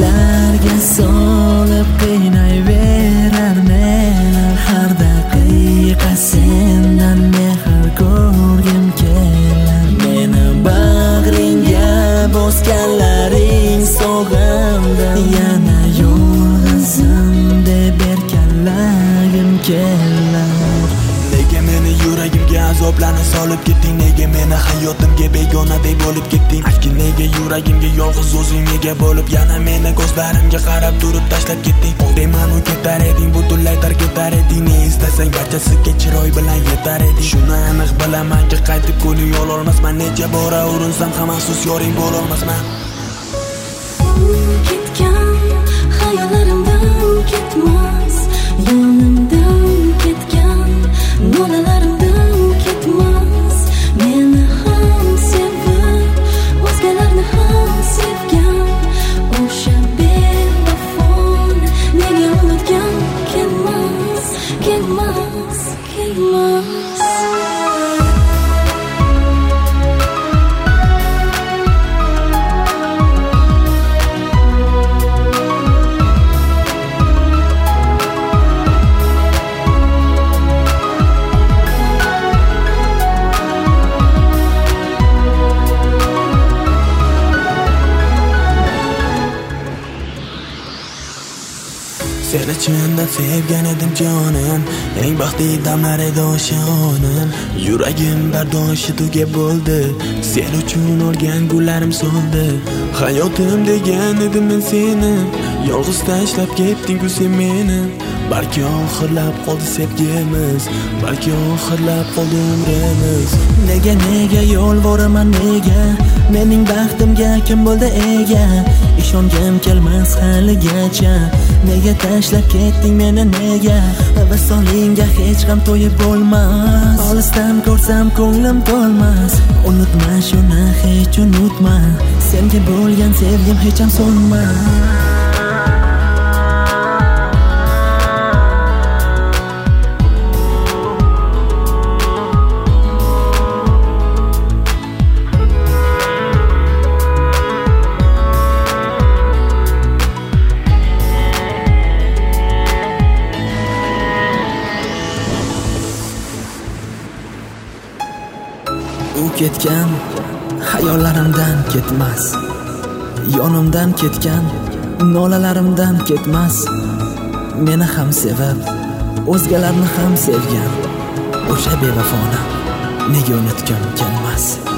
O'ylarga solib qiynayverar meni. Har daqiqa sendan mehr ko'rgim kelar. Meni bag'ringga bosganlaring sog'inda, yana yolg'izim deb erkalagim kelar. Nega meni yuragimga azoblarni solib ketding? Nega meni hayotimga begonadek bo'lib ketding? Balki nega yuragimga yolg'iz o'zing ega bo'lib, yana meni ko'zlarimga qarab turib tashlab ketding? Deymanu ketar eding, butunlay tark etar eding. Ne istasang barchasiga chiroy bilan yetar eding. Shuni aniq bilamanki qaytib ko'ning ololmasman. Necha bora urinsam ham afsus yoring bo'lolmasman. Ketgan xayollarimdan ketmas, yonimdan ketgan nolalarimdan ketmas. Meni ham sevib, o'zgalarni ham sevgan o'sha bevafoni nega unutgan kelmas, kelmas, kelmas. Seni chindan sevgan edim jonim, eng baxtli damlar edi o'sha onim. Yuragim bardoshi tuga bo'ldi, sen uchun o'rgan gullarim soldi. Hayotim degan edim men seni, yolg'iz tashlab ketding-ku sen meni. Balki oxirlab qoldi sevgimiz, balki oxirlab qoldi umrimiz. Nega yolvoraman nega? Mening baxtimga kim bo'ldi ega? Ishongim kelmas haligacha. Nega tashlab ketding meni nega? Visolingga hech ham to'yib bo'lmas. Olisdan ko'rsam ko'nglim to'lmas. Unutma shuni, hech unutma. Senga bo'lgan sevgim hech ham so'nmas. U ketgan xayollarimdan ketmas, yonimdan ketgan nolalarimdan ketmas. Meni ham sevib, o'zgalarni ham sevgan o'sha bevafoni nega unutgim kelmas.